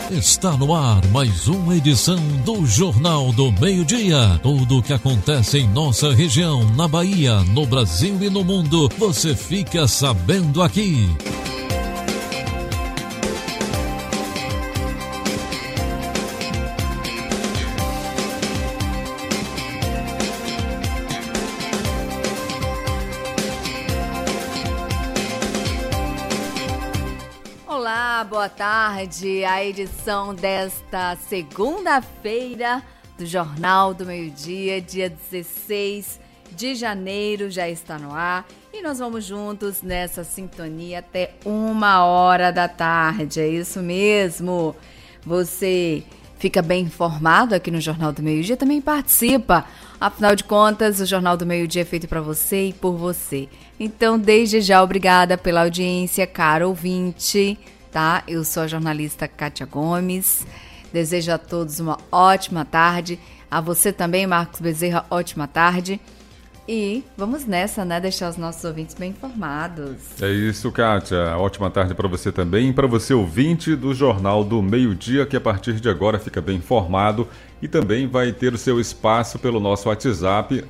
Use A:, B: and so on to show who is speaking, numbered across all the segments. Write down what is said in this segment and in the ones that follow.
A: Está no ar mais uma edição do Jornal do Meio-Dia. Tudo o que acontece em nossa região, na Bahia, no Brasil e no mundo, você fica sabendo aqui.
B: Boa tarde, a edição desta segunda-feira do Jornal do Meio-Dia, dia 16 de janeiro, já está no ar e nós vamos juntos nessa sintonia até 1h da tarde, é isso mesmo. Você fica bem informado aqui no Jornal do Meio-Dia, também participa, afinal de contas o Jornal do Meio-Dia é feito para você e por você. Então, desde já, obrigada pela audiência, caro ouvinte. Tá? Eu sou a jornalista Kátia Gomes, desejo a todos uma ótima tarde, a você também, Marcos Bezerra, ótima tarde, e vamos nessa, né, deixar os nossos ouvintes bem informados.
C: É isso, Kátia, ótima tarde para você também, para você ouvinte do Jornal do Meio-Dia, que a partir de agora fica bem informado e também vai ter o seu espaço pelo nosso WhatsApp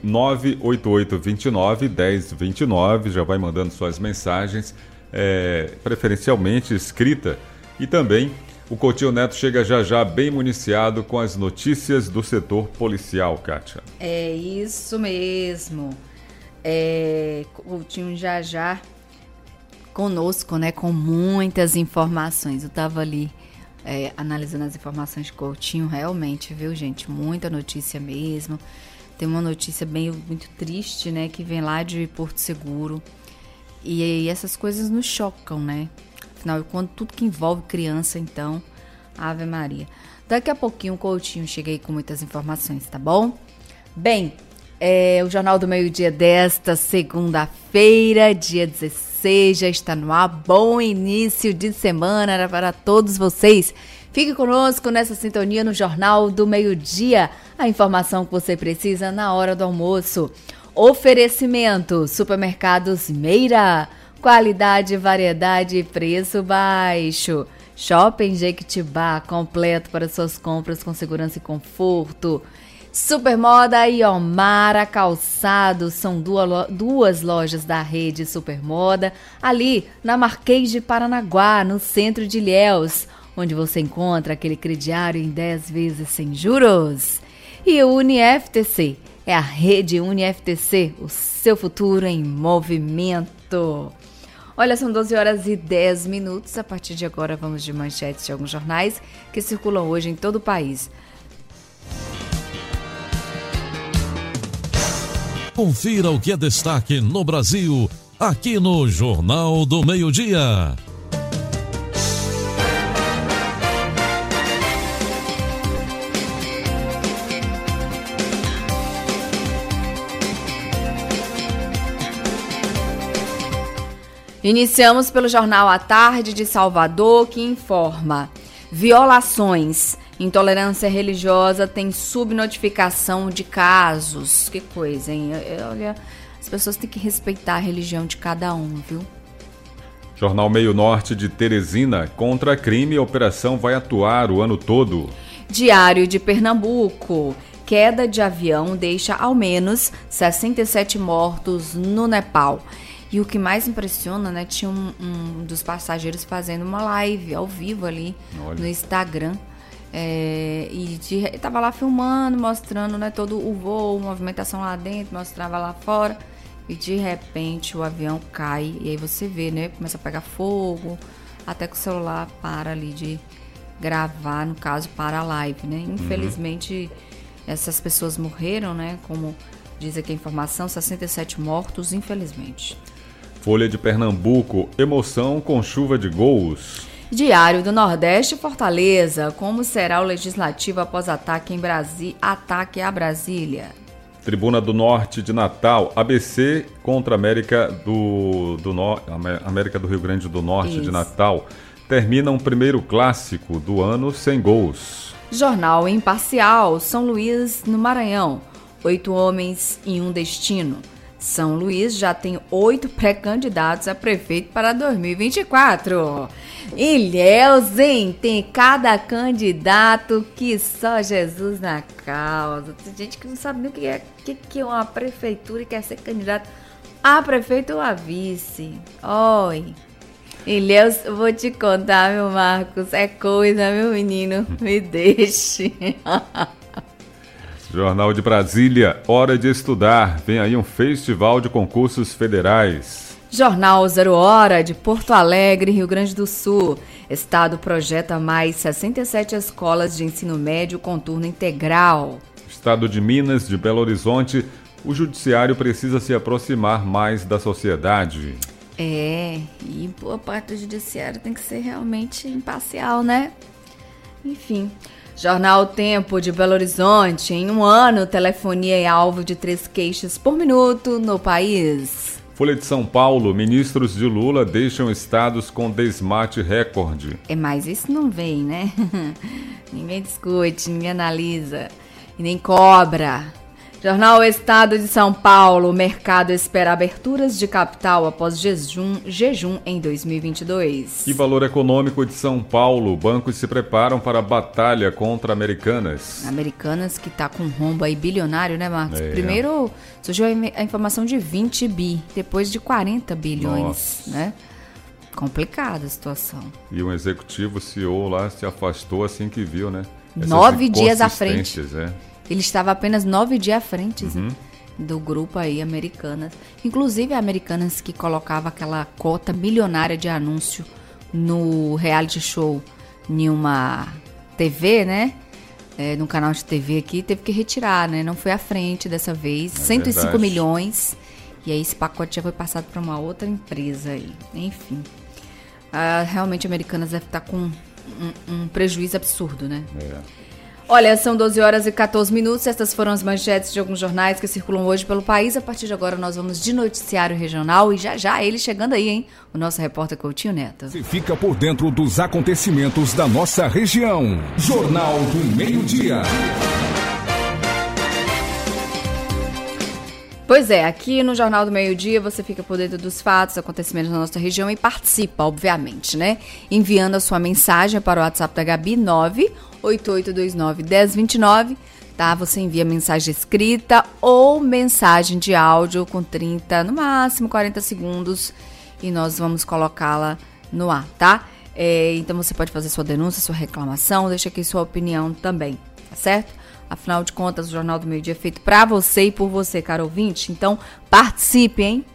C: 98829-1029, já vai mandando suas mensagens, preferencialmente escrita, e também o Coutinho Neto chega já bem municiado com as notícias do setor policial, Kátia.
B: É isso mesmo, Coutinho já conosco, né, com muitas informações. Eu estava ali analisando as informações de Coutinho, realmente, viu, gente, muita notícia mesmo. Tem uma notícia muito triste, né, que vem lá de Porto Seguro. E essas coisas nos chocam, né? Afinal, quando tudo que envolve criança, então, Ave Maria. Daqui a pouquinho o Coutinho chega aí com muitas informações, tá bom? Bem, o Jornal do Meio-Dia desta segunda-feira, dia 16, já está no ar. Bom início de semana para todos vocês. Fique conosco nessa sintonia no Jornal do Meio-Dia. A informação que você precisa na hora do almoço. Oferecimento, supermercados Meira, qualidade, variedade e preço baixo. Shopping Jequitibá, completo para suas compras com segurança e conforto. Supermoda e Omara Calçados, são duas lojas da rede Supermoda, ali na Marquês de Paranaguá, no centro de Ilhéus, onde você encontra aquele crediário em 10 vezes sem juros. E o UniFTC. É a rede UniFTC, o seu futuro em movimento. Olha, são 12h10. A partir de agora vamos de manchetes de alguns jornais que circulam hoje em todo o país.
A: Confira o que é destaque no Brasil, aqui no Jornal do Meio-Dia.
B: Iniciamos pelo Jornal à Tarde de Salvador, que informa: violações, intolerância religiosa tem subnotificação de casos. Que coisa, hein? Olha, as pessoas têm que respeitar a religião de cada um, viu?
C: Jornal Meio Norte de Teresina, contra crime, a operação vai atuar o ano todo.
B: Diário de Pernambuco, queda de avião deixa ao menos 67 mortos no Nepal. E o que mais impressiona, né, tinha um dos passageiros fazendo uma live ao vivo ali no Instagram. E tava lá filmando, mostrando, né, todo o voo, movimentação lá dentro, mostrava lá fora. E de repente o avião cai. E aí você vê, né, começa a pegar fogo, até que o celular para ali de gravar, no caso, para a live, né. Infelizmente, essas pessoas morreram, né, como diz aqui a informação, 67 mortos, infelizmente.
C: Folha de Pernambuco, emoção com chuva de gols.
B: Diário do Nordeste, Fortaleza, como será o Legislativo após ataque a Brasília.
C: Tribuna do Norte de Natal, ABC contra América do Rio Grande do Norte. Isso. De Natal. Termina um primeiro clássico do ano sem gols.
B: Jornal Imparcial, São Luís, no Maranhão. 8 homens em um destino. São Luís já tem 8 pré-candidatos a prefeito para 2024. Ilhéus, hein? Tem cada candidato que só Jesus na causa. Tem gente que não sabe nem o que é uma prefeitura e quer ser candidato a prefeito ou a vice. Oi. Ilhéus, eu vou te contar, meu Marcos. É coisa, meu menino. Me deixe.
C: Jornal de Brasília, hora de estudar. Vem aí um festival de concursos federais.
B: Jornal 0 Hora de Porto Alegre, Rio Grande do Sul. Estado projeta mais 67 escolas de ensino médio com turno integral.
C: Estado de Minas, de Belo Horizonte, o judiciário precisa se aproximar mais da sociedade.
B: E boa parte do judiciário tem que ser realmente imparcial, né? Enfim. Jornal Tempo de Belo Horizonte. Em um ano, telefonia é alvo de 3 queixas por minuto no país.
C: Folha de São Paulo, ministros de Lula deixam estados com desmate recorde.
B: Mas isso não vem, né? Ninguém discute, ninguém analisa e nem cobra. Jornal Estado de São Paulo, o mercado espera aberturas de capital após jejum em 2022.
C: E Valor Econômico de São Paulo, bancos se preparam para a batalha contra Americanas.
B: Americanas que está com um rombo aí bilionário, né, Marcos? Primeiro surgiu a informação de 20 bi, depois de 40 bilhões, né? Complicada a situação.
C: E um executivo CEO lá se afastou assim que viu, né?
B: 9 dias à frente.
C: É.
B: Ele estava apenas 9 dias à frente do grupo aí, Americanas. Inclusive, a Americanas que colocava aquela cota milionária de anúncio no reality show em uma TV, né? Num canal de TV aqui, teve que retirar, né? Não foi à frente dessa vez. 105
C: verdade.
B: milhões. E aí esse pacote já foi passado para uma outra empresa aí. Enfim. Realmente, a Americanas deve estar com um prejuízo absurdo, né? Olha, são 12 horas e 14 minutos. Estas foram as manchetes de alguns jornais que circulam hoje pelo país. A partir de agora nós vamos de noticiário regional e já ele chegando aí, hein? O nosso repórter Coutinho Neto.
D: Você fica por dentro dos acontecimentos da nossa região. Jornal do Meio-Dia.
B: Pois é, aqui no Jornal do Meio-Dia você fica por dentro dos fatos, acontecimentos da nossa região e participa, obviamente, né? Enviando a sua mensagem para o WhatsApp da Gabi, 988291029, tá? Você envia mensagem escrita ou mensagem de áudio com 30, no máximo 40 segundos e nós vamos colocá-la no ar, tá? Então você pode fazer sua denúncia, sua reclamação, deixa aqui sua opinião também, tá certo? Afinal de contas, o Jornal do Meio-Dia é feito pra você e por você, caro ouvinte. Então, participe, hein?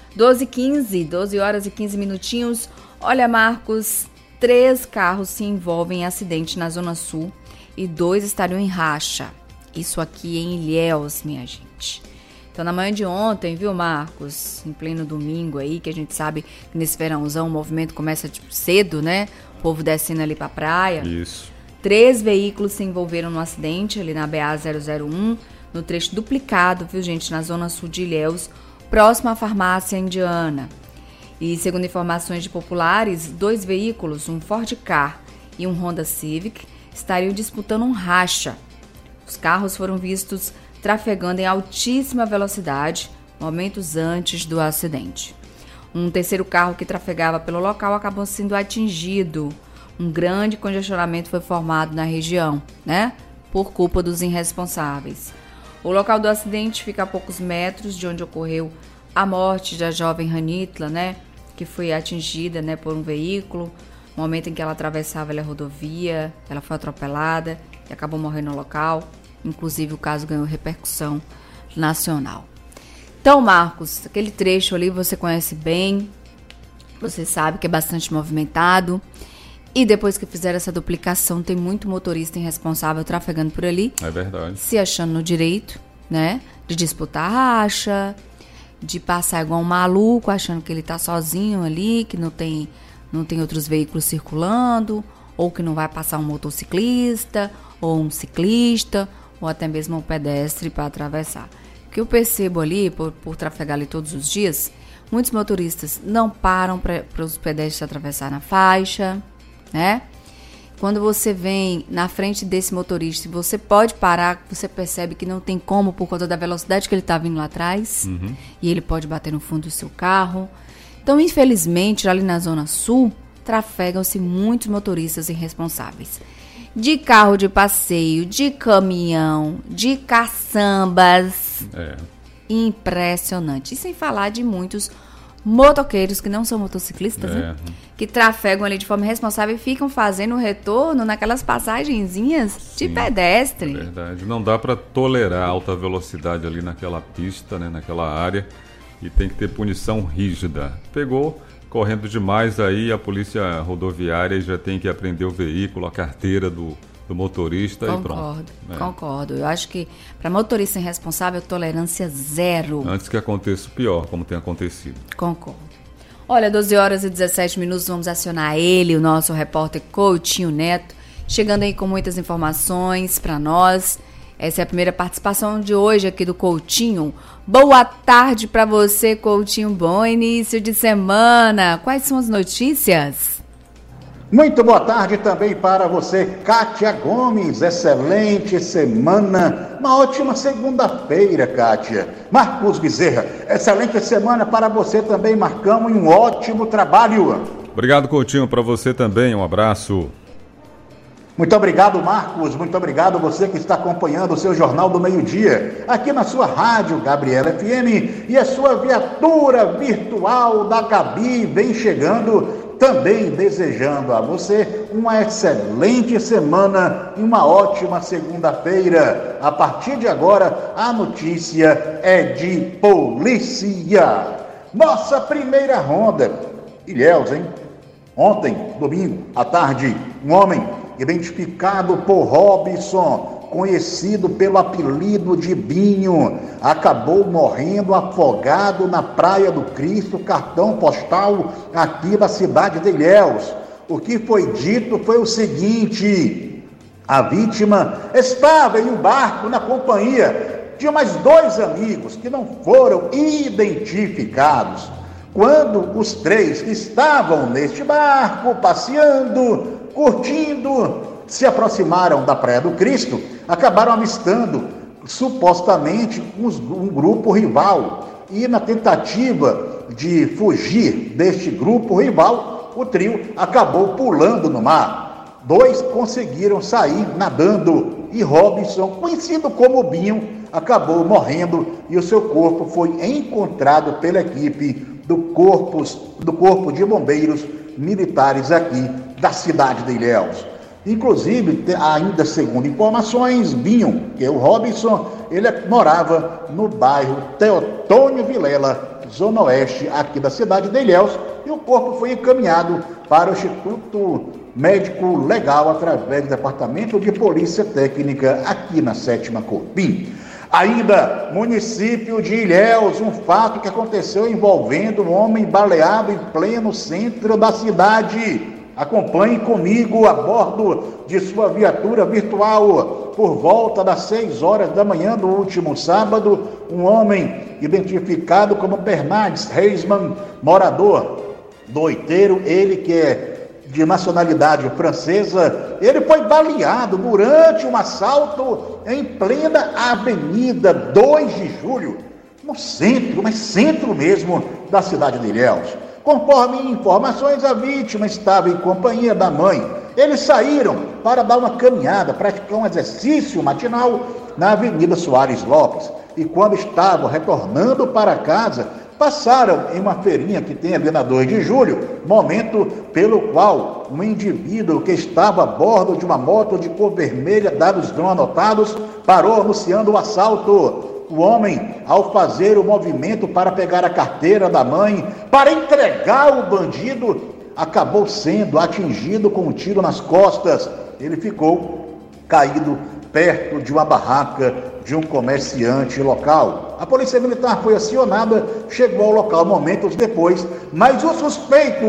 B: 12 horas e 15 minutinhos. Olha, Marcos, 3 carros se envolvem em acidente na Zona Sul e 2 estariam em racha. Isso aqui em Ilhéus, minha gente. Então, na manhã de ontem, viu, Marcos? Em pleno domingo aí, que a gente sabe que nesse verãozão o movimento começa cedo, né? O povo descendo ali pra praia.
C: Isso.
B: 3 veículos se envolveram no acidente ali na BA-001, no trecho duplicado, viu, gente, na Zona Sul de Ilhéus, próximo à farmácia indiana. E segundo informações de populares, 2 veículos, um Ford Ka e um Honda Civic, estariam disputando um racha. Os carros foram vistos trafegando em altíssima velocidade, momentos antes do acidente. Um terceiro carro que trafegava pelo local acabou sendo atingido. Um grande congestionamento foi formado na região, né? Por culpa dos irresponsáveis. O local do acidente fica a poucos metros de onde ocorreu a morte da jovem Ranitla, né? Que foi atingida, né, por um veículo. No momento em que ela atravessava a rodovia, ela foi atropelada e acabou morrendo no local. Inclusive, o caso ganhou repercussão nacional. Então, Marcos, aquele trecho ali você conhece bem. Você sabe que é bastante movimentado. E depois que fizeram essa duplicação, tem muito motorista irresponsável trafegando por ali.
C: É verdade.
B: Se achando no direito, né? De disputar racha, de passar igual um maluco, achando que ele tá sozinho ali, que não tem outros veículos circulando, ou que não vai passar um motociclista, ou um ciclista, ou até mesmo um pedestre para atravessar. O que eu percebo ali, por trafegar ali todos os dias, muitos motoristas não param para os pedestres atravessar na faixa, né? Quando você vem na frente desse motorista, você pode parar, você percebe que não tem como por conta da velocidade que ele está vindo lá atrás, e ele pode bater no fundo do seu carro. Então, infelizmente, ali na Zona Sul, trafegam-se muitos motoristas irresponsáveis. De carro de passeio, de caminhão, de caçambas. Impressionante. E sem falar de muitos motoqueiros que não são motociclistas, né? Que trafegam ali de forma irresponsável e ficam fazendo o retorno naquelas passagenzinhas de pedestre.
C: Verdade. Não dá para tolerar alta velocidade ali naquela pista, né? Naquela área. E tem que ter punição rígida. Pegou correndo demais aí, a polícia rodoviária já tem que apreender o veículo, a carteira do motorista e pronto.
B: Concordo. Eu acho que para motorista irresponsável, tolerância zero.
C: Antes que aconteça o pior, como tem acontecido.
B: Concordo. Olha, 12 horas e 17 minutos, vamos acionar ele, o nosso repórter Coutinho Neto, chegando aí com muitas informações para nós. Essa é a primeira participação de hoje aqui do Coutinho. Boa tarde para você, Coutinho. Bom início de semana. Quais são as notícias?
E: Muito boa tarde também para você, Kátia Gomes. Excelente semana. Uma ótima segunda-feira, Kátia. Marcos Bezerra, excelente semana para você também, Marcão, e um ótimo trabalho.
C: Obrigado, Coutinho, para você também. Um abraço.
E: Muito obrigado, Marcos. Muito obrigado você que está acompanhando o seu Jornal do Meio-Dia, aqui na sua rádio Gabriela FM, e a sua viatura virtual da Gabi vem chegando, também desejando a você uma excelente semana e uma ótima segunda-feira. A partir de agora, a notícia é de polícia. Nossa primeira ronda. Ilhéus, hein? Ontem, domingo, à tarde, um homem identificado por Robson, conhecido pelo apelido de Binho, acabou morrendo afogado na Praia do Cristo, cartão postal aqui da cidade de Ilhéus. O que foi dito foi o seguinte: a vítima estava em um barco na companhia de mais 2 amigos que não foram identificados. Quando os 3 que estavam neste barco, passeando, curtindo, se aproximaram da Praia do Cristo, acabaram avistando, supostamente, um grupo rival. E na tentativa de fugir deste grupo rival, o trio acabou pulando no mar. 2 conseguiram sair nadando e Robson, conhecido como Binho, acabou morrendo e o seu corpo foi encontrado pela equipe do Corpo de Bombeiros Militares aqui da cidade de Ilhéus. Inclusive, ainda segundo informações, Binho, que é o Robson, ele morava no bairro Teotônio Vilela, zona oeste aqui da cidade de Ilhéus, e o corpo foi encaminhado para o Instituto Médico Legal através do Departamento de Polícia Técnica aqui na 7ª Corpim. Ainda, município de Ilhéus, um fato que aconteceu envolvendo um homem baleado em pleno centro da cidade. Acompanhe comigo a bordo de sua viatura virtual. Por volta das 6 horas da manhã do último sábado, um homem identificado como Bernardes Reisman, morador do Oiteiro, ele que é de nacionalidade francesa, ele foi baleado durante um assalto em plena Avenida 2 de Julho, no centro, mas centro mesmo da cidade de Ilhéus. Conforme informações, a vítima estava em companhia da mãe. Eles saíram para dar uma caminhada, praticar um exercício matinal na Avenida Soares Lopes. E quando estavam retornando para casa, passaram em uma feirinha que tem ali na 2 de julho, momento pelo qual um indivíduo que estava a bordo de uma moto de cor vermelha, dados não anotados, parou anunciando o assalto. O homem, ao fazer o movimento para pegar a carteira da mãe, para entregar o bandido, acabou sendo atingido com um tiro nas costas. Ele ficou caído perto de uma barraca de um comerciante local. A polícia militar foi acionada, chegou ao local momentos depois, mas o suspeito,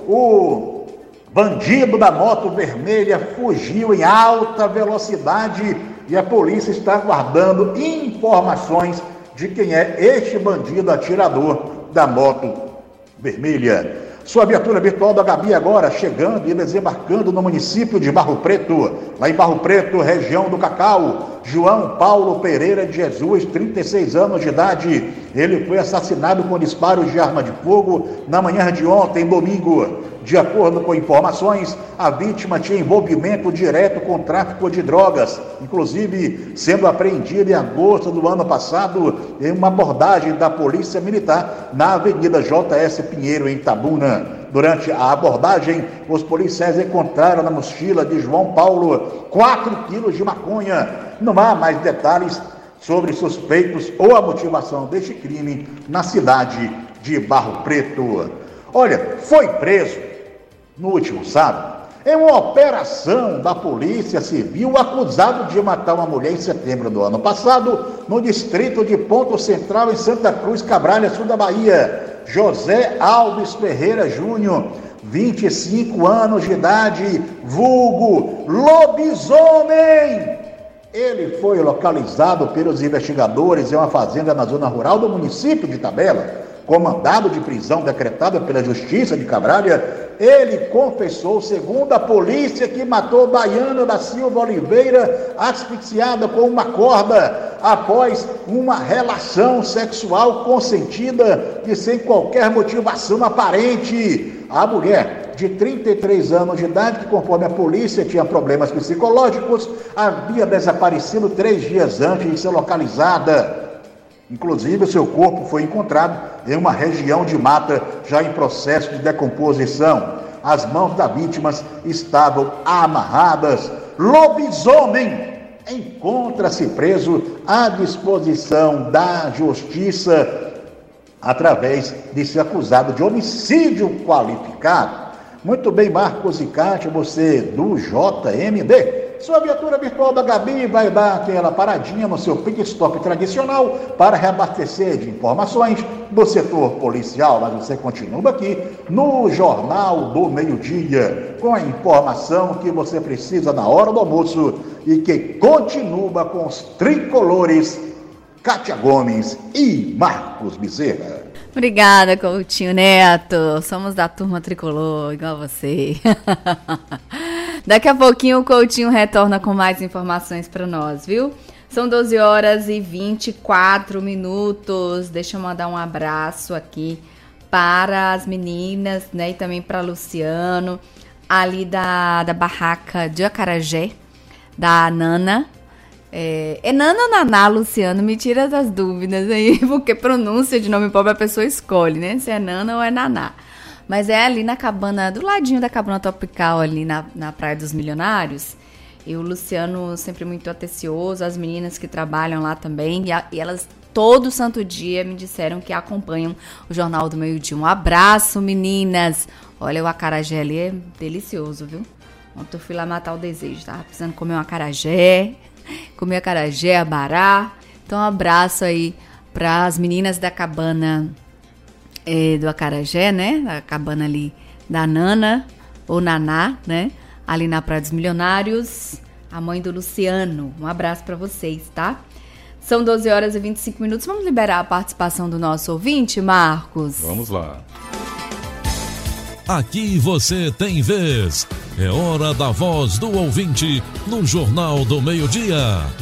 E: o bandido da moto vermelha, fugiu em alta velocidade e a polícia está aguardando informações de quem é este bandido atirador da moto vermelha. Sua viatura virtual da Gabi agora chegando e desembarcando no município de Barro Preto. Lá em Barro Preto, região do Cacau, João Paulo Pereira de Jesus, 36 anos de idade. Ele foi assassinado com disparos de arma de fogo na manhã de ontem, domingo. De acordo com informações, a vítima tinha envolvimento direto com o tráfico de drogas, inclusive sendo apreendida em agosto do ano passado em uma abordagem da Polícia Militar na Avenida J.S. Pinheiro, em Itabuna. Durante a abordagem, os policiais encontraram na mochila de João Paulo 4 quilos de maconha. Não há mais detalhes sobre suspeitos ou a motivação deste crime na cidade de Barro Preto. Olha, foi preso no último sábado em uma operação da Polícia Civil acusado de matar uma mulher em setembro do ano passado no distrito de Ponto Central, em Santa Cruz, Cabralha, sul da Bahia. José Alves Ferreira Júnior, 25 anos de idade, vulgo lobisomem. Ele foi localizado pelos investigadores em uma fazenda na zona rural do município de Tabela. Com mandado de prisão decretado pela Justiça de Cabralha, ele confessou, segundo a polícia, que matou Baiana da Silva Oliveira asfixiada com uma corda após uma relação sexual consentida e sem qualquer motivação aparente. A mulher, de 33 anos de idade, que conforme a polícia tinha problemas psicológicos, havia desaparecido 3 dias antes de ser localizada. Inclusive, o seu corpo foi encontrado em uma região de mata, já em processo de decomposição. As mãos das vítimas estavam amarradas. Lobisomem encontra-se preso à disposição da Justiça através de ser acusado de homicídio qualificado. Muito bem, Marcos e Cátia, você do JMD. Sua viatura virtual da Gabi vai dar aquela paradinha no seu pit stop tradicional para reabastecer de informações do setor policial, mas você continua aqui no Jornal do Meio-Dia, com a informação que você precisa na hora do almoço e que continua com os tricolores Cátia Gomes e Marcos Bezerra.
B: Obrigada, Coutinho Neto. Somos da turma tricolor, igual você. Daqui a pouquinho o Coutinho retorna com mais informações para nós, viu? São 12 horas e 24 minutos. Deixa eu mandar um abraço aqui para as meninas, né? E também para Luciano, ali da barraca de Acarajé, da Nana. É Nana ou Naná, Luciano? Me tira das dúvidas aí, porque pronúncia de nome pobre a pessoa escolhe, né? Se é Nana ou é Naná. Mas é ali na cabana, do ladinho da cabana tropical, ali na Praia dos Milionários. E o Luciano sempre muito atencioso, as meninas que trabalham lá também. E elas, todo santo dia, me disseram que acompanham o Jornal do Meio-Dia. Um abraço, meninas! Olha, o acarajé ali é delicioso, viu? Ontem eu fui lá matar o desejo, tava precisando comer um acarajé, abará. Então, um abraço aí para as meninas da cabana do Acarajé, né? A cabana ali da Nana, ou Naná, né? Ali na Praia dos Milionários, a mãe do Luciano. Um abraço para vocês, tá? São 12 horas e 25 minutos. Vamos liberar a participação do nosso ouvinte, Marcos?
C: Vamos lá.
A: Aqui você tem vez. É hora da voz do ouvinte no Jornal do Meio-Dia.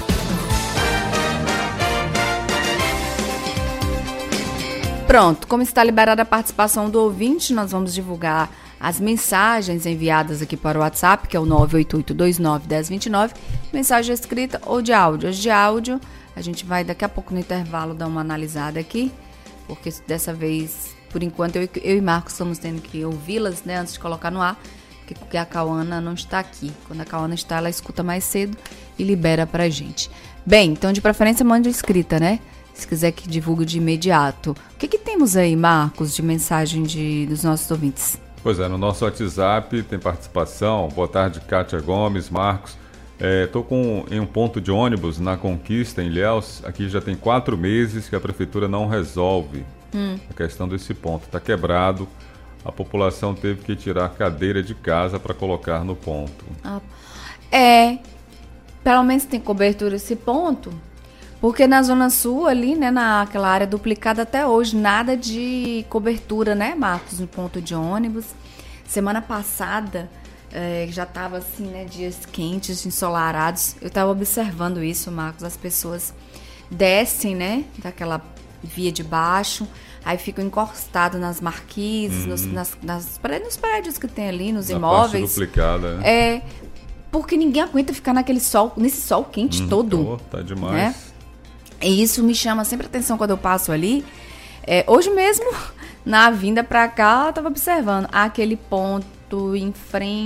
B: Pronto, como está liberada a participação do ouvinte, nós vamos divulgar as mensagens enviadas aqui para o WhatsApp, que é o 988291029, mensagem escrita ou de áudio. As de áudio, a gente vai daqui a pouco no intervalo dar uma analisada aqui, porque dessa vez, por enquanto, eu e Marcos estamos tendo que ouvi-las, né, antes de colocar no ar, porque a Cauana não está aqui. Quando a Cauana está, ela escuta mais cedo e libera pra gente. Bem, então de preferência mande escrita, né? Se quiser que divulgue de imediato. O que temos aí, Marcos, de mensagem dos nossos ouvintes?
C: Pois é, no nosso WhatsApp tem participação. Boa tarde, Cátia Gomes, Marcos. Estou em um ponto de ônibus na Conquista, em Ilhéus. Aqui já tem 4 meses que a prefeitura não resolve a questão desse ponto. Está quebrado. A população teve que tirar a cadeira de casa para colocar no ponto.
B: Pelo menos tem cobertura esse ponto. Porque na Zona Sul, ali, né, naquela área duplicada até hoje, nada de cobertura, né, Marcos, no ponto de ônibus. Semana passada, já estava assim, né, dias quentes, ensolarados. Eu estava observando isso, Marcos, as pessoas descem, né, daquela via de baixo, aí ficam encostados nas marquises, nos prédios que tem ali, nos imóveis.
C: Parte duplicada, né?
B: Porque ninguém aguenta ficar nesse sol quente todo.
C: Tá demais.
B: Né? E isso me chama sempre a atenção quando eu passo ali. Hoje mesmo, na vinda pra cá, eu tava observando aquele ponto em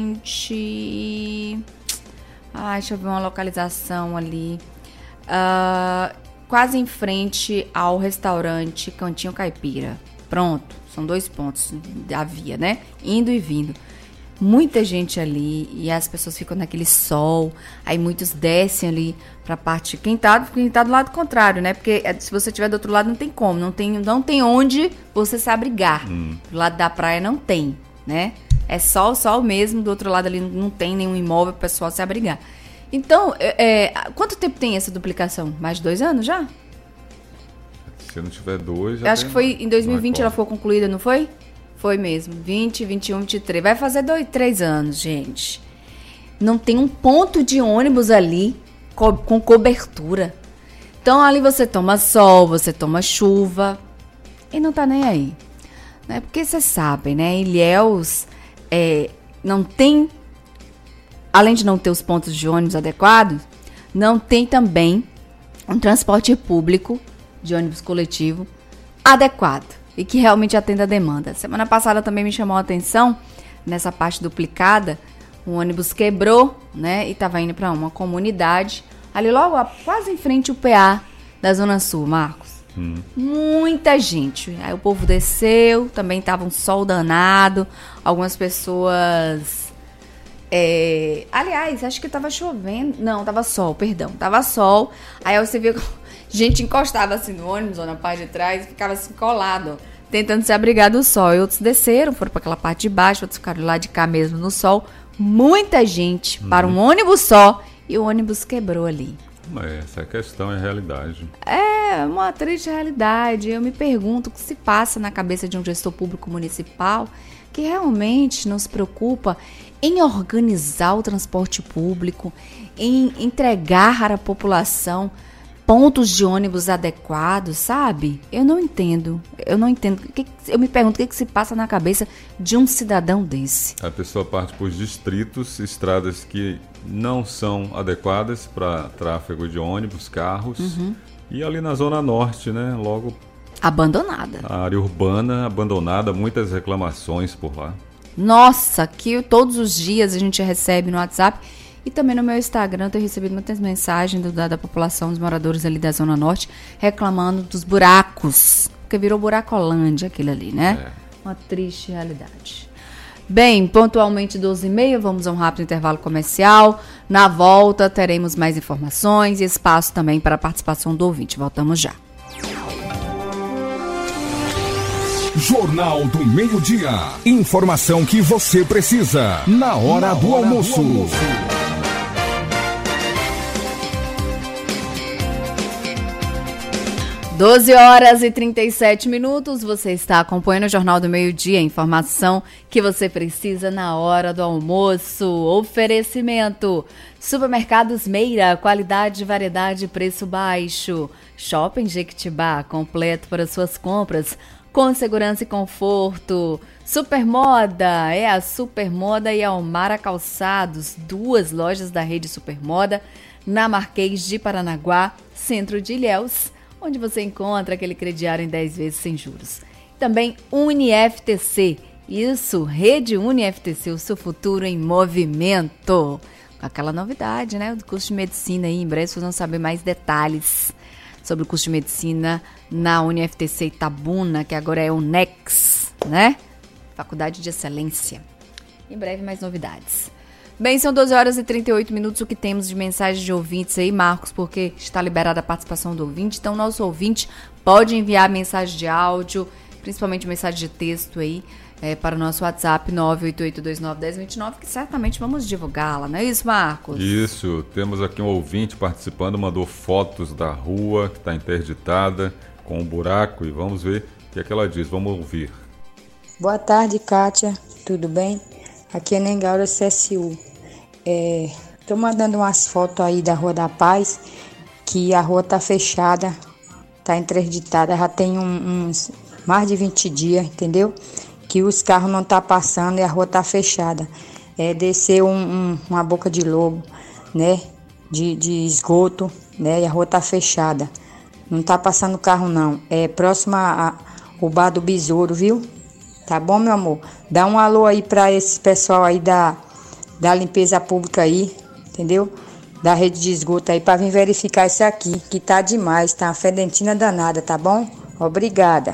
B: frente. Deixa eu ver uma localização ali. Quase em frente ao restaurante Cantinho Caipira. Pronto, são 2 pontos da via, né? Indo e vindo. Muita gente ali e as pessoas ficam naquele sol. Aí muitos descem ali pra parte... Quem tá do lado contrário, né? Porque se você estiver do outro lado não tem como. Não tem onde você se abrigar. Do lado da praia não tem, né? É sol mesmo. Do outro lado ali não tem nenhum imóvel pro pessoal se abrigar. Então, quanto tempo tem essa duplicação? Mais de 2 anos já?
C: Se não tiver 2...
B: Eu acho que foi em 2020 ela foi concluída, não foi? Foi mesmo. 20, 21, 23. Vai fazer 3 anos, gente. Não tem um ponto de ônibus ali com cobertura. Então, ali você toma sol, você toma chuva e não tá nem aí. Né? Porque vocês sabem, né? Ilhéus não tem... Além de não ter os pontos de ônibus adequados, não tem também um transporte público de ônibus coletivo adequado e que realmente atenda a demanda. Semana passada também me chamou a atenção, nessa parte duplicada, o ônibus quebrou, né, e estava indo para uma comunidade, ali logo quase em frente ao PA da Zona Sul, Marcos. Muita gente. Aí o povo desceu, também estava um sol danado, algumas pessoas... aliás, acho que estava chovendo. Não, estava sol, perdão. Estava sol. Aí você viu que gente encostava assim no ônibus ou na parte de trás, ficava assim colado, tentando se abrigar do sol. E outros desceram, foram para aquela parte de baixo, outros ficaram lá de cá mesmo no sol. Muita gente para um ônibus só e o ônibus quebrou ali.
C: Essa é a questão, é a realidade.
B: É uma triste realidade. Eu me pergunto o que se passa na cabeça de um gestor público municipal que realmente não se preocupa em organizar o transporte público, em entregar à população pontos de ônibus adequados, sabe? Eu não entendo. Eu me pergunto o que se passa na cabeça de um cidadão desse.
C: A pessoa parte por distritos, estradas que não são adequadas para tráfego de ônibus, carros. E ali na Zona Norte, né? Logo...
B: abandonada.
C: A área urbana abandonada, muitas reclamações por lá.
B: Nossa, que todos os dias a gente recebe no WhatsApp e também no meu Instagram eu tenho recebido muitas mensagens da população, dos moradores ali da Zona Norte, reclamando dos buracos, porque virou buracolândia aquilo ali, né? Uma triste realidade. Bem, pontualmente 12h30, vamos a um rápido intervalo comercial. Na volta teremos mais informações e espaço também para a participação do ouvinte. Voltamos já.
D: Jornal do Meio-Dia. Informação que você precisa na hora do almoço.
B: 12h37. Você está acompanhando o Jornal do Meio-Dia. Informação que você precisa na hora do almoço. Oferecimento. Supermercados Meira. Qualidade, variedade, preço baixo. Shopping Jequitibá. Completo para suas compras. Com segurança e conforto. Supermoda, é a Supermoda e a Almara Calçados, 2 lojas da rede Supermoda, na Marquês de Paranaguá, centro de Ilhéus, onde você encontra aquele crediário em 10 vezes sem juros. Também UniFTC, isso, Rede UniFTC, o seu futuro em movimento. Com aquela novidade, né, do curso de medicina aí, em breve vocês vão saber mais detalhes sobre o curso de medicina na UniFTC Itabuna, que agora é UNEX, né? Faculdade de Excelência. Em breve mais novidades. Bem, são 12h38, o que temos de mensagem de ouvintes aí, Marcos, porque está liberada a participação do ouvinte. Então, nosso ouvinte pode enviar mensagem de áudio, principalmente mensagem de texto aí, para o nosso WhatsApp 988291029, que certamente vamos divulgá-la, não é isso, Marcos?
C: Isso, temos aqui um ouvinte participando, mandou fotos da rua que está interditada, com um buraco, e vamos ver o que é que ela diz, vamos ouvir.
F: Boa tarde, Kátia, tudo bem? Aqui é Nengaura CSU. Estou mandando umas fotos aí da Rua da Paz, que a rua está fechada, está interditada, já tem uns mais de 20 dias, entendeu? Que os carros não estão passando e a rua está fechada. Desceu uma boca de lobo, né? De esgoto, né? E a rua está fechada. Não está passando carro, não. É próximo ao Bar do Besouro, viu? Tá bom, meu amor? Dá um alô aí para esse pessoal aí da limpeza pública aí, entendeu? Da rede de esgoto aí, para vir verificar isso aqui, que tá demais, tá uma fedentina danada, tá bom? Obrigada.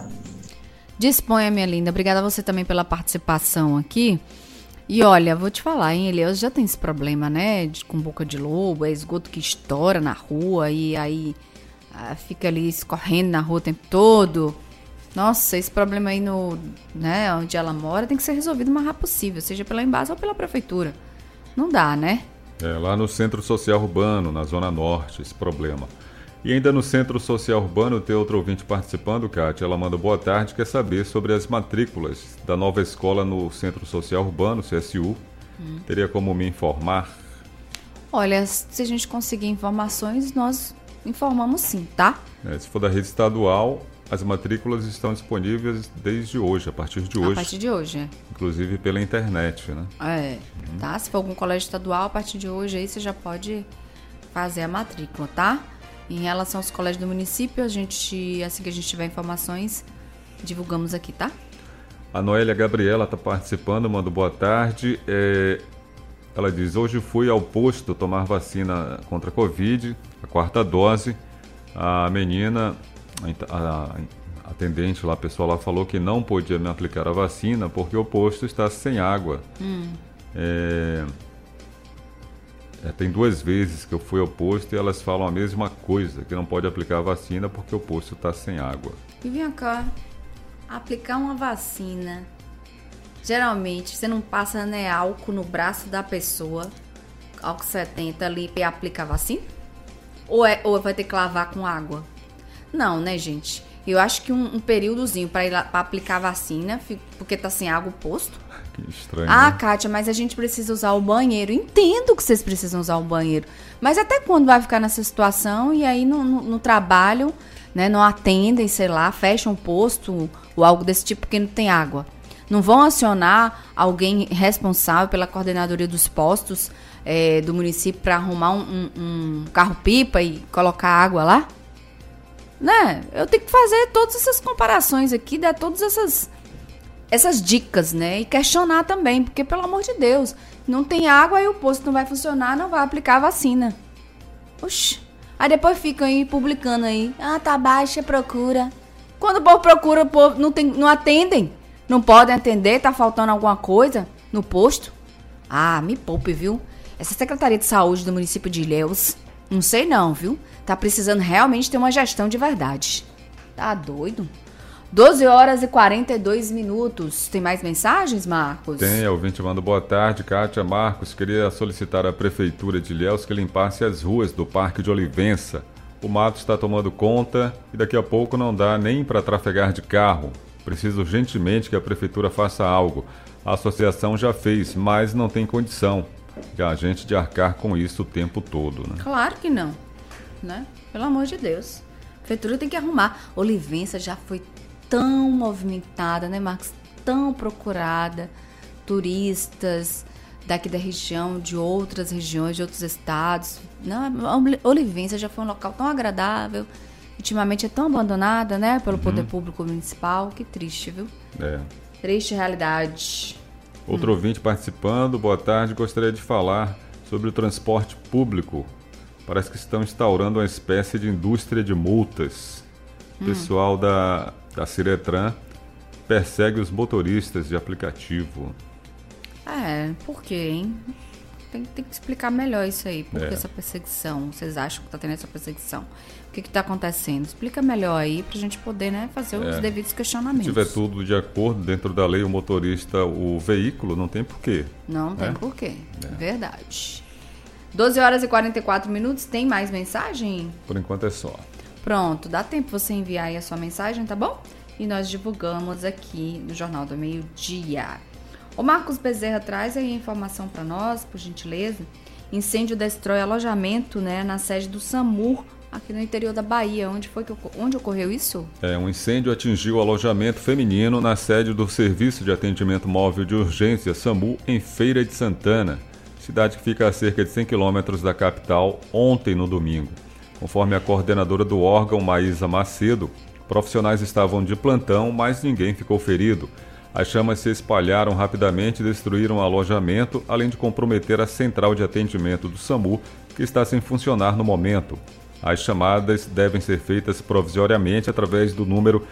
B: Disponha, minha linda. Obrigada a você também pela participação aqui. E olha, vou te falar, hein, Elias, já tem esse problema, né, com boca de lobo, esgoto que estoura na rua e aí fica ali escorrendo na rua o tempo todo. Nossa, esse problema aí né, onde ela mora tem que ser resolvido o mais rápido possível, seja pela Embasa ou pela prefeitura. Não dá, né?
C: Lá no Centro Social Urbano, na Zona Norte, esse problema. E ainda no Centro Social Urbano, tem outro ouvinte participando, Kátia. Ela manda boa tarde, quer saber sobre as matrículas da nova escola no Centro Social Urbano, CSU. Teria como me informar?
B: Olha, se a gente conseguir informações, nós informamos sim, tá?
C: Se for da rede estadual, as matrículas estão disponíveis desde hoje, a partir de hoje.
B: A partir de hoje,
C: Inclusive pela internet, né?
B: Tá? Se for algum colégio estadual, a partir de hoje aí você já pode fazer a matrícula, tá? Em relação aos colégios do município, assim que a gente tiver informações, divulgamos aqui, tá?
C: A Noélia Gabriela está participando, manda boa tarde. Ela diz, hoje fui ao posto tomar vacina contra a Covid, a 4ª dose. A menina, a atendente lá, a pessoa lá falou que não podia me aplicar a vacina porque o posto está sem água. Tem 2 vezes que eu fui ao posto e elas falam a mesma coisa, que não pode aplicar a vacina porque o posto está sem água.
B: E vem cá, aplicar uma vacina, geralmente você não passa, né, álcool no braço da pessoa, álcool 70 ali e aplica a vacina? Ou vai ter que lavar com água? Não, né, gente? Eu acho que um períodozinho para ir lá pra aplicar a vacina, porque tá sem água o posto.
C: Que estranho.
B: Né? Kátia, mas a gente precisa usar o banheiro. Entendo que vocês precisam usar o banheiro. Mas até quando vai ficar nessa situação e aí no trabalho, né, não atendem, sei lá, fecham um posto ou algo desse tipo porque não tem água? Não vão acionar alguém responsável pela coordenadoria dos postos do município para arrumar um carro-pipa e colocar água lá? Né? Eu tenho que fazer todas essas comparações aqui, dar todas essas dicas, né? E questionar também, porque, pelo amor de Deus, não tem água e o posto não vai funcionar, não vai aplicar a vacina. Oxi. Aí depois ficam aí publicando aí, tá baixa a procura. Quando o povo procura, o povo não atendem. Não podem atender, tá faltando alguma coisa no posto. Me poupe, viu? Essa Secretaria de Saúde do município de Ilhéus, não sei não, viu? Tá precisando realmente ter uma gestão de verdade. Tá doido? 12h42. Tem mais mensagens, Marcos?
C: Tem, ouvinte manda boa tarde, Kátia. Marcos, queria solicitar à Prefeitura de Ilhéus que limpasse as ruas do Parque de Olivença. O mato está tomando conta e daqui a pouco não dá nem para trafegar de carro. Preciso urgentemente que a Prefeitura faça algo. A associação já fez, mas não tem condição de a gente de arcar com isso o tempo todo, né?
B: Claro que não, né? Pelo amor de Deus. A Prefeitura tem que arrumar. Olivença já foi tão movimentada, né, Marcos? Tão procurada. Turistas daqui da região, de outras regiões, de outros estados. Não, Olivença já foi um local tão agradável. Ultimamente é tão abandonada, né, pelo poder público municipal. Que triste, viu? Triste realidade.
C: Outro ouvinte participando, boa tarde. Gostaria de falar sobre o transporte público. Parece que estão instaurando uma espécie de indústria de multas. O pessoal da Ciretran persegue os motoristas de aplicativo.
B: Por quê, hein? tem que explicar melhor isso aí. Por que essa perseguição? Vocês acham que está tendo essa perseguição? O que está acontecendo? Explica melhor aí para a gente poder, né, fazer os devidos questionamentos.
C: Se tiver tudo de acordo dentro da lei, o motorista, o veículo, não tem porquê.
B: Não tem porquê. Verdade. 12 horas e 44 minutos. Tem mais mensagem?
C: Por enquanto é só.
B: Pronto, dá tempo você enviar aí a sua mensagem, tá bom? E nós divulgamos aqui no Jornal do Meio-Dia. O Marcos Bezerra traz aí a informação para nós, por gentileza. Incêndio destrói alojamento, né, na sede do SAMU, aqui no interior da Bahia. Onde ocorreu isso? Um
C: incêndio atingiu o alojamento feminino na sede do Serviço de Atendimento Móvel de Urgência SAMU, em Feira de Santana, cidade que fica a cerca de 100 quilômetros da capital, ontem no domingo. Conforme a coordenadora do órgão, Maísa Macedo, profissionais estavam de plantão, mas ninguém ficou ferido. As chamas se espalharam rapidamente e destruíram o alojamento, além de comprometer a central de atendimento do SAMU, que está sem funcionar no momento. As chamadas devem ser feitas provisoriamente através do número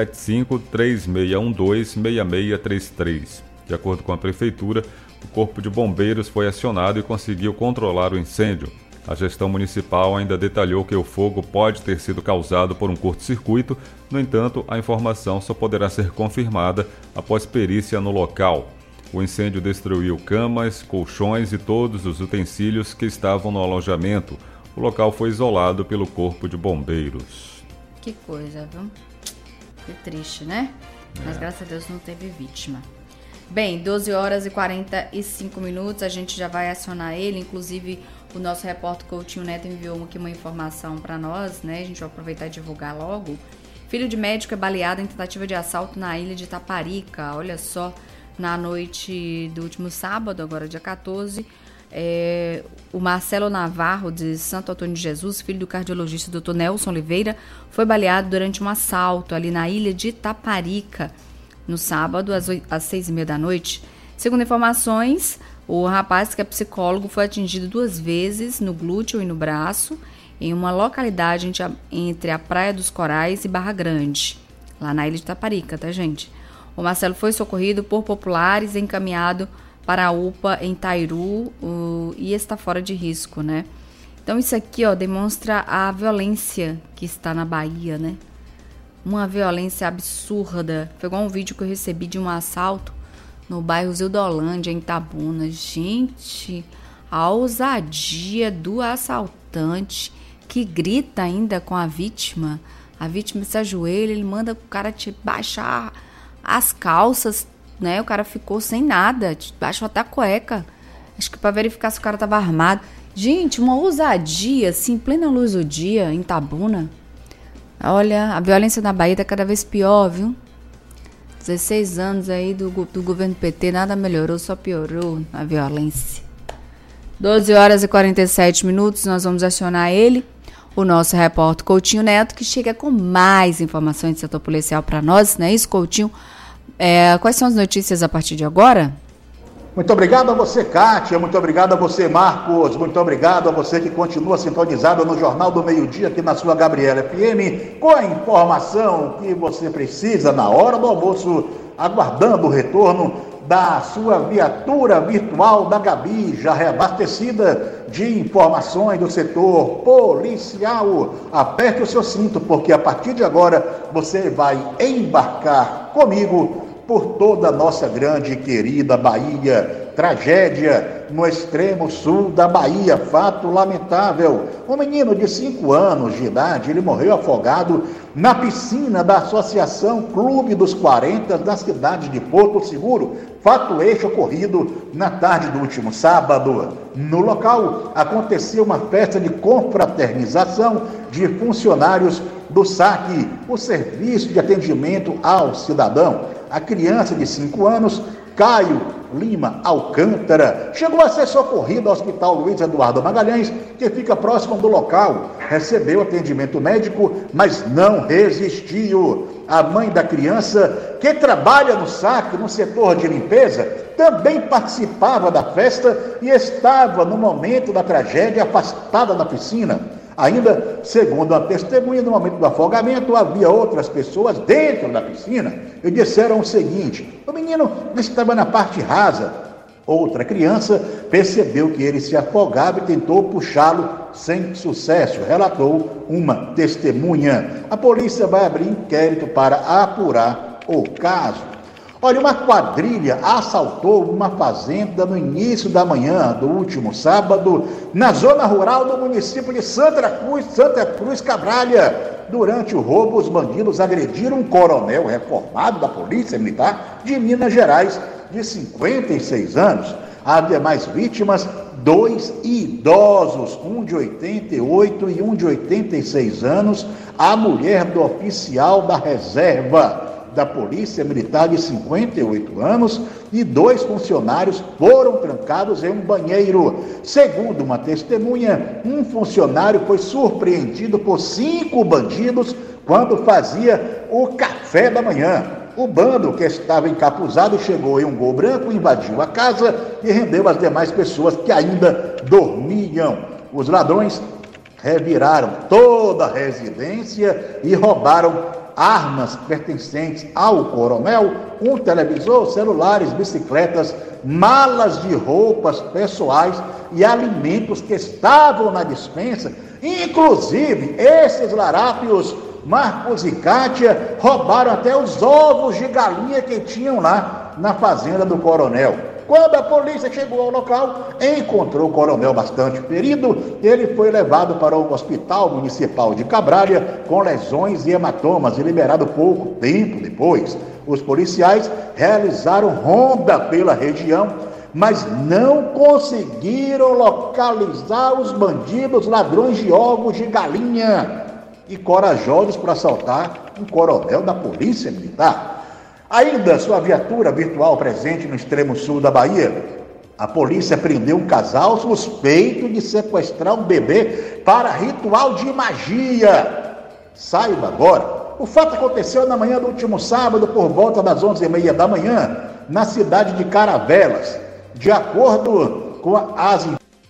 C: 7536126633. De acordo com a Prefeitura, o Corpo de Bombeiros foi acionado e conseguiu controlar o incêndio. A gestão municipal ainda detalhou que o fogo pode ter sido causado por um curto-circuito, no entanto, a informação só poderá ser confirmada após perícia no local. O incêndio destruiu camas, colchões e todos os utensílios que estavam no alojamento. O local foi isolado pelo Corpo de Bombeiros.
B: Que coisa, viu? Que triste, né? Mas graças a Deus não teve vítima. Bem, 12 horas e 45 minutos, a gente já vai acionar ele, inclusive o nosso repórter Coutinho Neto enviou aqui uma informação para nós, né? A gente vai aproveitar e divulgar logo. Filho de médico é baleado em tentativa de assalto na ilha de Itaparica. Olha só, na noite do último sábado, agora dia 14, o Marcelo Navarro, de Santo Antônio de Jesus, filho do cardiologista Dr. Nelson Oliveira, foi baleado durante um assalto ali na ilha de Itaparica, no sábado, às 6h30 da noite. Segundo informações, o rapaz, que é psicólogo, foi atingido 2 vezes no glúteo e no braço, em uma localidade entre a Praia dos Corais e Barra Grande, lá na ilha de Itaparica, tá, gente? O Marcelo foi socorrido por populares e encaminhado para a UPA em Tairu e está fora de risco, né? Então isso aqui, ó, demonstra a violência que está na Bahia, né? Uma violência absurda. Foi igual um vídeo que eu recebi de um assalto no bairro Zildolândia, em Itabuna. Gente, a ousadia do assaltante, que grita ainda com a vítima. A vítima se ajoelha, ele manda o cara te baixar as calças, né? O cara ficou sem nada, baixou até a cueca. Acho que para verificar se o cara estava armado. Gente, uma ousadia, assim, plena luz do dia, em Itabuna. Olha, a violência na Bahia tá cada vez pior, viu? 16 anos aí do governo PT, nada melhorou, só piorou a violência. 12 horas e 47 minutos, nós vamos acionar ele, o nosso repórter Coutinho Neto, que chega com mais informações do setor policial para nós, não é isso, Coutinho? Quais são as notícias a partir de agora?
E: Muito obrigado a você, Kátia, muito obrigado a você, Marcos, muito obrigado a você que continua sintonizado no Jornal do Meio-Dia aqui na sua Gabriela FM, com a informação que você precisa na hora do almoço, aguardando o retorno da sua viatura virtual da Gabi, já reabastecida de informações do setor policial. Aperte o seu cinto, porque a partir de agora você vai embarcar comigo por toda a nossa grande e querida Bahia. Tragédia no extremo sul da Bahia, fato lamentável. Um menino de 5 anos de idade, ele morreu afogado na piscina da Associação Clube dos 40 da cidade de Porto Seguro. Fato este ocorrido na tarde do último sábado. No local aconteceu uma festa de confraternização de funcionários do SAC, o Serviço de Atendimento ao Cidadão. A criança de 5 anos, Caio Lima Alcântara, chegou a ser socorrido ao Hospital Luiz Eduardo Magalhães, que fica próximo do local. Recebeu atendimento médico, mas não resistiu. A mãe da criança, que trabalha no SAC, no setor de limpeza, também participava da festa e estava, no momento da tragédia, afastada da piscina. Ainda, segundo a testemunha, no momento do afogamento, havia outras pessoas dentro da piscina e disseram o seguinte: o menino estava na parte rasa, Outra criança percebeu que ele se afogava e tentou puxá-lo sem sucesso, relatou uma testemunha. A polícia vai abrir inquérito para apurar o caso. Olha, uma quadrilha assaltou uma fazenda no início da manhã do último sábado, na zona rural do município de Santa Cruz Cabralha. Durante o roubo, os bandidos agrediram um coronel reformado da Polícia Militar de Minas Gerais, de 56 anos. As demais vítimas, 2 idosos, um de 88 e um de 86 anos, a mulher do oficial da reserva da Polícia Militar de 58 anos e 2 funcionários foram trancados em um banheiro. Segundo uma testemunha, um funcionário foi surpreendido por 5 bandidos quando fazia o café da manhã. O bando, que estava encapuzado, chegou em um Gol branco, invadiu a casa e rendeu as demais pessoas que ainda dormiam. Os ladrões reviraram toda a residência e roubaram armas pertencentes ao coronel, um televisor, celulares, bicicletas, malas de roupas pessoais e alimentos que estavam na despensa. Inclusive, esses larápios, Marcos e Kátia, roubaram até os ovos de galinha que tinham lá na fazenda do coronel. Quando a polícia chegou ao local, encontrou o coronel bastante ferido. Ele foi levado para o Hospital Municipal de Cabralha com lesões e hematomas e liberado pouco tempo depois. Os policiais realizaram ronda pela região, mas não conseguiram localizar os bandidos ladrões de ovos de galinha e corajosos para assaltar um coronel da Polícia Militar. Ainda sua viatura virtual presente no extremo sul da Bahia, a polícia prendeu um casal suspeito de sequestrar um bebê para ritual de magia. Saiba agora, o fato aconteceu na manhã do último sábado por volta das 11h30 da manhã, na cidade de Caravelas. De acordo com as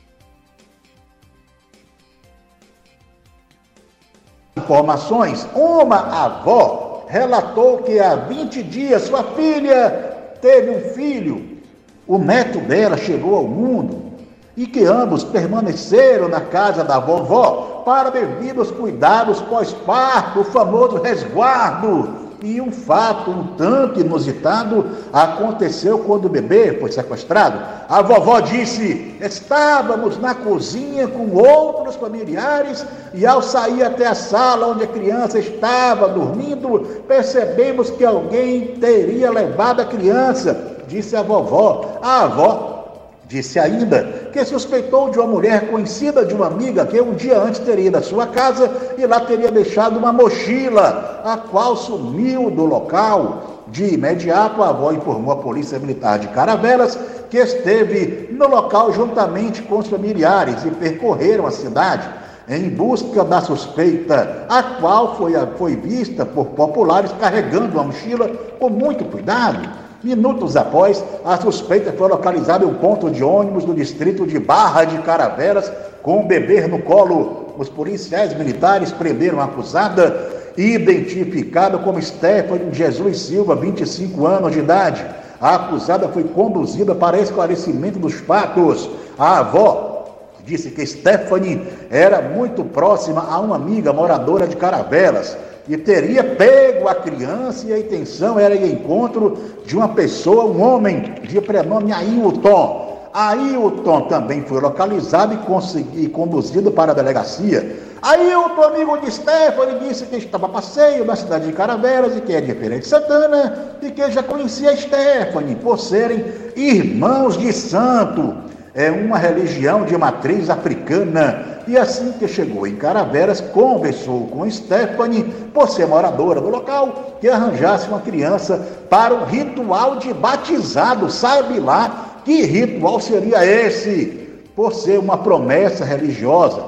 E: informações, uma avó relatou que há 20 dias sua filha teve um filho. O neto dela chegou ao mundo e que ambos permaneceram na casa da vovó para devidos cuidados pós-parto, o famoso resguardo. E um fato um tanto inusitado aconteceu quando o bebê foi sequestrado. A vovó disse: estávamos na cozinha com outros familiares e ao sair até a sala onde a criança estava dormindo, percebemos que alguém teria levado a criança, disse a vovó. A avó disse ainda que suspeitou de uma mulher conhecida de uma amiga que um dia antes teria ido à sua casa e lá teria deixado uma mochila, a qual sumiu do local. De imediato, a avó informou a Polícia Militar de Caravelas, que esteve no local juntamente com os familiares e percorreram a cidade em busca da suspeita, a qual foi vista por populares carregando a mochila com muito cuidado. Minutos após, a suspeita foi localizada em um ponto de ônibus do distrito de Barra de Caravelas, com o bebê no colo. Os policiais militares prenderam a acusada, identificada como Stephanie Jesus Silva, 25 anos de idade. A acusada foi conduzida para esclarecimento dos fatos. A avó disse que Stephanie era muito próxima a uma amiga moradora de Caravelas e teria pego a criança, e a intenção era ir ao encontro de uma pessoa, um homem de prenome Ailton. Ailton também foi localizado e conduzido para a delegacia. Ailton, amigo de Stephanie, disse que estava a passeio na cidade de Caravelas e que é de Feira de Santana e que já conhecia Stephanie por serem irmãos de santo. É uma religião de matriz africana. E assim que chegou em Caravelas, conversou com Stephanie, por ser moradora do local, que arranjasse uma criança para um ritual de batizado. Sabe lá que ritual seria esse? Por ser uma promessa religiosa.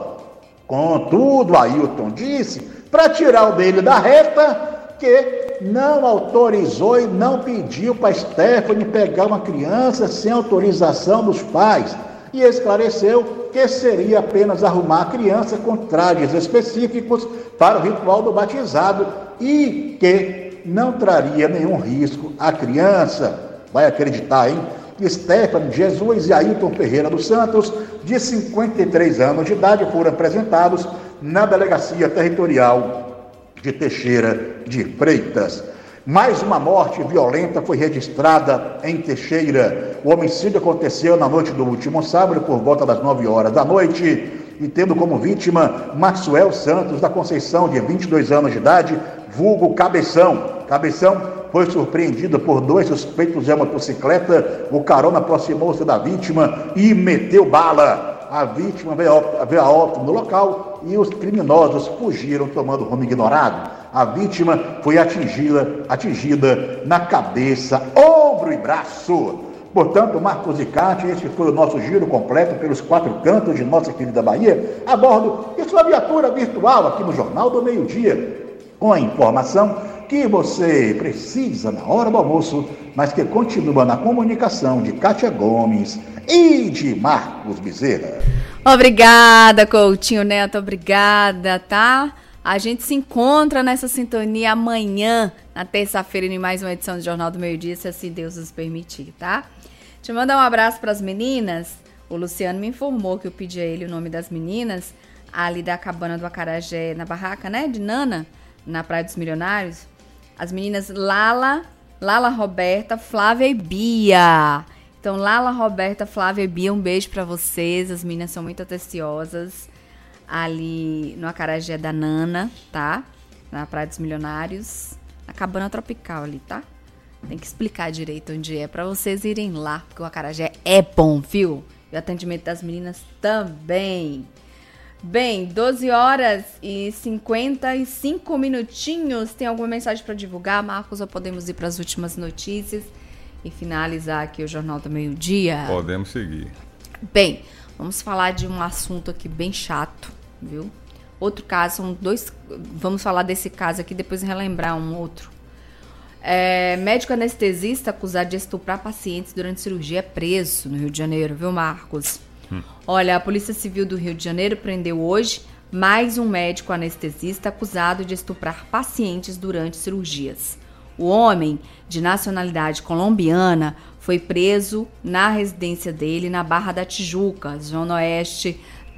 E: Contudo, Ailton disse, para tirar o dele da reta, que não autorizou e não pediu para Stephanie pegar uma criança sem autorização dos pais. E esclareceu que seria apenas arrumar a criança com trajes específicos para o ritual do batizado e que não traria nenhum risco à criança. Vai acreditar, hein? Stephanie Jesus e Ailton Ferreira dos Santos, de 53 anos de idade, foram apresentados na Delegacia Territorial de Teixeira de Freitas. Mais uma morte violenta foi registrada em Teixeira. O homicídio aconteceu na noite do último sábado, por volta das 9 horas da noite, e tendo como vítima Maxwell Santos da Conceição, de 22 anos de idade, vulgo Cabeção. Cabeção foi surpreendido por 2 suspeitos de motocicleta. O carona aproximou-se da vítima e meteu bala. A vítima veio a óbito no local e os criminosos fugiram tomando rumo ignorado. A vítima foi atingida na cabeça, ombro e braço. Portanto, Marcos e Cátia, esse foi o nosso giro completo pelos 4 cantos de nossa querida Bahia, a bordo de sua viatura virtual aqui no Jornal do Meio-Dia, com a informação que você precisa na hora do almoço, mas que continua na comunicação de Cátia Gomes e de Marcos Bezerra.
B: Obrigada, Coutinho Neto, obrigada, tá? A gente se encontra nessa sintonia amanhã, na terça-feira, em mais uma edição do Jornal do Meio-Dia, se assim Deus nos permitir, tá? Deixa eu mandar um abraço para as meninas. O Luciano me informou que eu pedi a ele o nome das meninas, ali da cabana do Acarajé, na barraca, né, de Nana, na Praia dos Milionários. As meninas Lala, Roberta, Flávia e Bia. Então, Lala, Roberta, Flávia e Bia, um beijo para vocês. As meninas são muito atenciosas. Ali no Acarajé da Nana, tá? Na Praia dos Milionários, na cabana tropical ali, tá? Tem que explicar direito onde é pra vocês irem lá, porque o Acarajé é bom, viu? E o atendimento das meninas também. Bem, 12 horas e 55 minutinhos. Tem alguma mensagem para divulgar, Marcos, ou podemos ir para as últimas notícias e finalizar aqui o Jornal do Meio-Dia?
C: Podemos seguir.
B: Bem, vamos falar de um assunto aqui bem chato, viu? Outro caso, são 2... Vamos falar desse caso aqui, depois relembrar um outro. Médico anestesista acusado de estuprar pacientes durante cirurgia é preso no Rio de Janeiro, viu, Marcos? Olha, a Polícia Civil do Rio de Janeiro prendeu hoje mais um médico anestesista acusado de estuprar pacientes durante cirurgias. O homem, de nacionalidade colombiana, foi preso na residência dele na Barra da Tijuca, zona oeste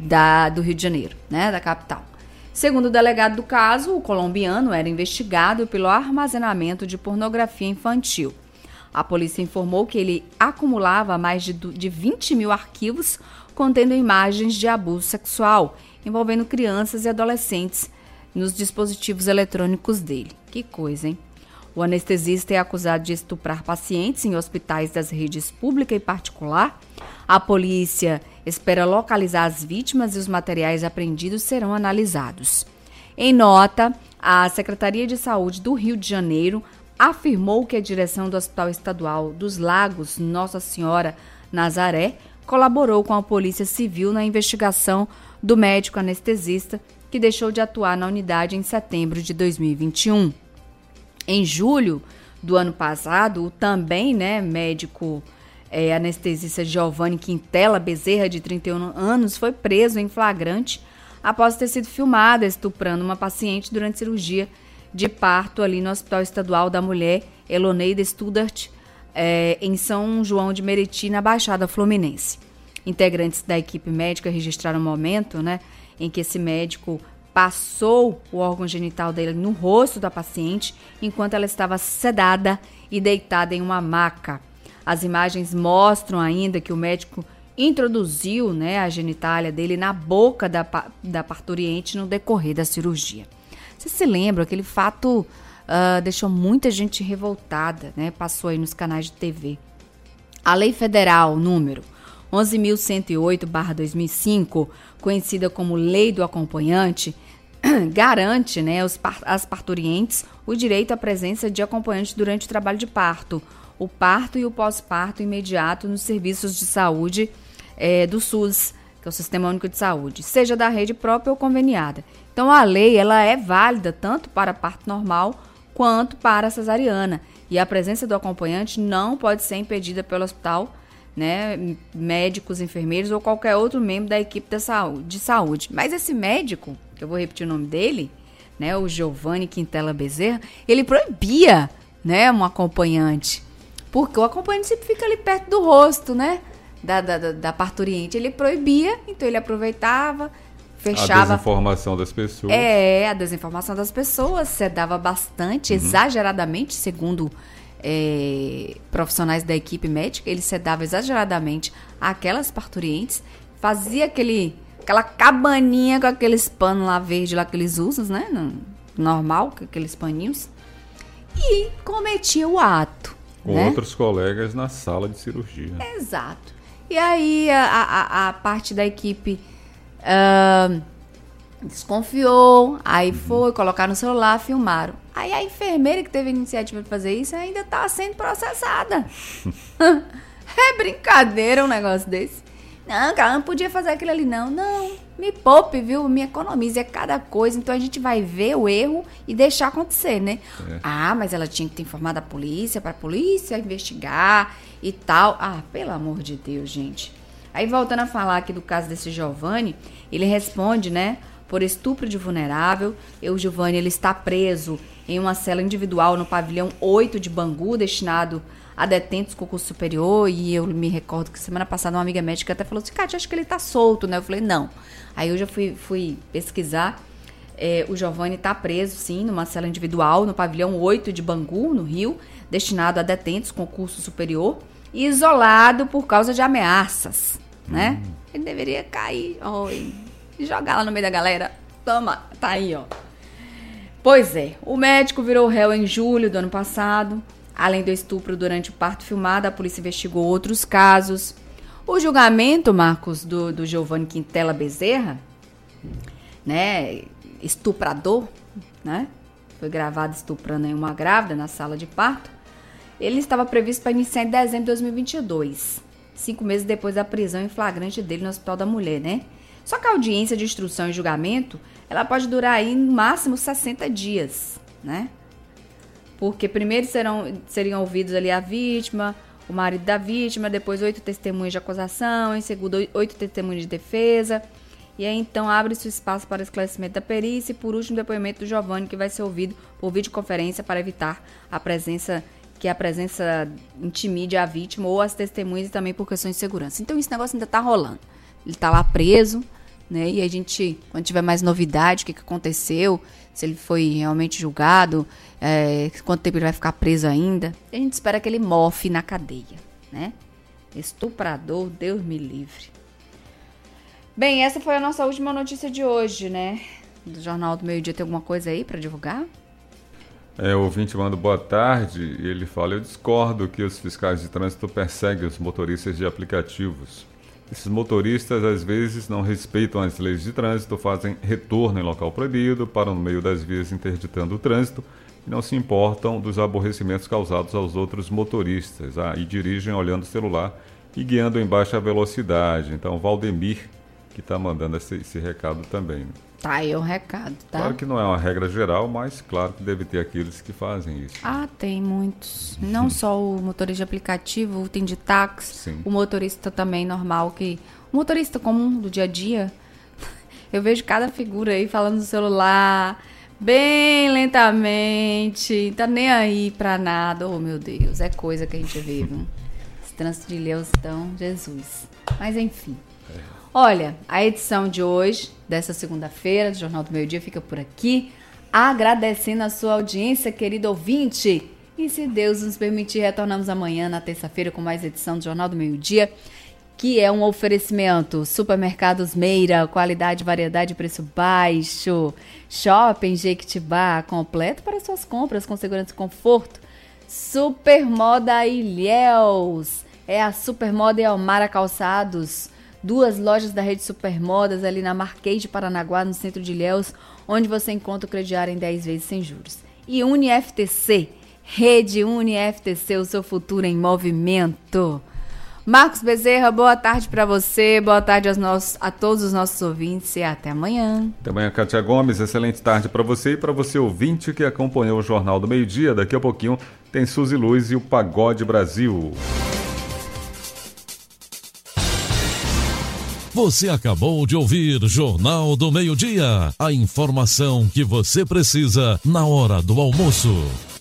B: do Rio de Janeiro, né, da capital. Segundo o delegado do caso, o colombiano era investigado pelo armazenamento de pornografia infantil. A polícia informou que ele acumulava mais de 20 mil arquivos contendo imagens de abuso sexual envolvendo crianças e adolescentes nos dispositivos eletrônicos dele. Que coisa, hein? O anestesista é acusado de estuprar pacientes em hospitais das redes pública e particular. A polícia espera localizar as vítimas e os materiais apreendidos serão analisados. Em nota, a Secretaria de Saúde do Rio de Janeiro afirmou que a direção do Hospital Estadual dos Lagos Nossa Senhora Nazaré colaborou com a Polícia Civil na investigação do médico anestesista que deixou de atuar na unidade em setembro de 2021. Em julho do ano passado, o também médico anestesista Giovanni Quintela Bezerra, de 31 anos, foi preso em flagrante após ter sido filmado estuprando uma paciente durante cirurgia de parto ali no Hospital Estadual da Mulher Eloneida Studart, em São João de Meriti, na Baixada Fluminense. Integrantes da equipe médica registraram o momento em que esse médico passou o órgão genital dele no rosto da paciente enquanto ela estava sedada e deitada em uma maca. As imagens mostram ainda que o médico introduziu a genitália dele na boca da parturiente no decorrer da cirurgia. Você se lembra? Aquele fato deixou muita gente revoltada, passou aí nos canais de TV. A Lei Federal número 11.108/2005, conhecida como Lei do Acompanhante, garante às parturientes o direito à presença de acompanhante durante o trabalho de parto, o parto e o pós-parto imediato nos serviços de saúde do SUS, que é o Sistema Único de Saúde, seja da rede própria ou conveniada. Então, a lei ela é válida tanto para parto normal quanto para cesariana, e a presença do acompanhante não pode ser impedida pelo hospital, médicos, enfermeiros ou qualquer outro membro da equipe de saúde. Mas esse médico, que eu vou repetir o nome dele, o Giovanni Quintela Bezerra, ele proibia um acompanhante. Porque o acompanhante sempre fica ali perto do rosto, né? Da parturiente. Ele proibia, então ele aproveitava, fechava.
C: A desinformação das pessoas.
B: A desinformação das pessoas, sedava bastante, exageradamente, segundo profissionais da equipe médica, ele sedava exageradamente aquelas parturientes, fazia aquela cabaninha com aqueles panos lá verde lá que eles usam, né? Normal, com aqueles paninhos, e cometia o ato.
C: Com outros colegas na sala de cirurgia.
B: Exato. E aí a parte da equipe desconfiou, aí foi colocar no celular, filmaram. Aí a enfermeira que teve a iniciativa de fazer isso ainda está sendo processada. É brincadeira um negócio desse. Não, cara, não podia fazer aquilo ali, não. Não, me poupe, viu? Me economize, é cada coisa. Então a gente vai ver o erro e deixar acontecer, né? Mas ela tinha que ter informado a polícia, para a polícia investigar e tal. Pelo amor de Deus, gente. Aí voltando a falar aqui do caso desse Giovanni, ele responde, né? Por estupro de vulnerável. O Giovanni, ele está preso em uma cela individual no pavilhão 8 de Bangu, destinado a detentos com curso superior. E eu me recordo que semana passada uma amiga médica até falou assim, Kátia, acho que ele tá solto, né? Eu falei, não. Aí eu já fui pesquisar. O Giovanni tá preso, sim, numa cela individual no pavilhão 8 de Bangu, no Rio, destinado a detentos com curso superior e isolado por causa de ameaças, né? Ele deveria cair e jogar lá no meio da galera. Toma, tá aí, ó. Pois é, o médico virou réu em julho do ano passado. Além do estupro durante o parto filmado, a polícia investigou outros casos. O julgamento, Marcos, do Giovanni Quintela Bezerra, né, estuprador, né, foi gravado estuprando uma grávida na sala de parto. Ele estava previsto para iniciar em dezembro de 2022, 5 meses depois da prisão em flagrante dele no Hospital da Mulher, né? Só que a audiência de instrução e julgamento, ela pode durar aí no máximo 60 dias, né? Porque primeiro seriam ouvidos ali a vítima, o marido da vítima, depois 8 testemunhas de acusação, em segundo 8 testemunhas de defesa. E aí então abre-se o espaço para esclarecimento da perícia e por último o depoimento do Giovanni, que vai ser ouvido por videoconferência para evitar que a presença intimide a vítima ou as testemunhas e também por questões de segurança. Então esse negócio ainda está rolando. Ele está lá preso, né? E a gente, quando tiver mais novidade, o que aconteceu, se ele foi realmente julgado, quanto tempo ele vai ficar preso ainda, a gente espera que ele mofe na cadeia, né? Estuprador, Deus me livre. Bem, essa foi a nossa última notícia de hoje, né? Do Jornal do Meio Dia, tem alguma coisa aí para divulgar?
C: O ouvinte manda boa tarde e ele fala, eu discordo que os fiscais de trânsito perseguem os motoristas de aplicativos. Esses motoristas, às vezes, não respeitam as leis de trânsito, fazem retorno em local proibido, param no meio das vias interditando o trânsito e não se importam dos aborrecimentos causados aos outros motoristas e dirigem olhando o celular e guiando em baixa velocidade. Então, Valdemir, que está mandando esse recado também. Né?
B: Tá aí o recado, tá?
C: Claro que não é uma regra geral, mas claro que deve ter aqueles que fazem isso.
B: Tem muitos. Não só o motorista de aplicativo, tem de táxi, sim. O motorista também normal, o motorista comum do dia a dia. Eu vejo cada figura aí falando no celular, bem lentamente, tá nem aí pra nada. Oh, meu Deus, é coisa que a gente vê, viu? Esse trânsito de Leus, então, Jesus. Mas enfim. Olha, a edição de hoje, dessa segunda-feira, do Jornal do Meio Dia, fica por aqui. Agradecendo a sua audiência, querido ouvinte. E se Deus nos permitir, retornamos amanhã, na terça-feira, com mais edição do Jornal do Meio Dia, que é um oferecimento. Supermercados Meira, qualidade, variedade e preço baixo. Shopping Jequitibá, completo para suas compras com segurança e conforto. Supermoda Ilhéus, é a Supermoda e Almara Calçados. 2 lojas da rede Supermodas ali na Marquês de Paranaguá, no centro de Ilhéus, onde você encontra o crediário em 10 vezes sem juros. E UniFTC, Rede UniFTC, o seu futuro em movimento. Marcos Bezerra, boa tarde para você, boa tarde a todos os nossos ouvintes e até amanhã.
C: Até amanhã, Kátia Gomes, excelente tarde para você e para você ouvinte que acompanhou o Jornal do Meio Dia. Daqui a pouquinho tem Suzy Luz e o Pagode Brasil.
A: Você acabou de ouvir Jornal do Meio Dia, a informação que você precisa na hora do almoço.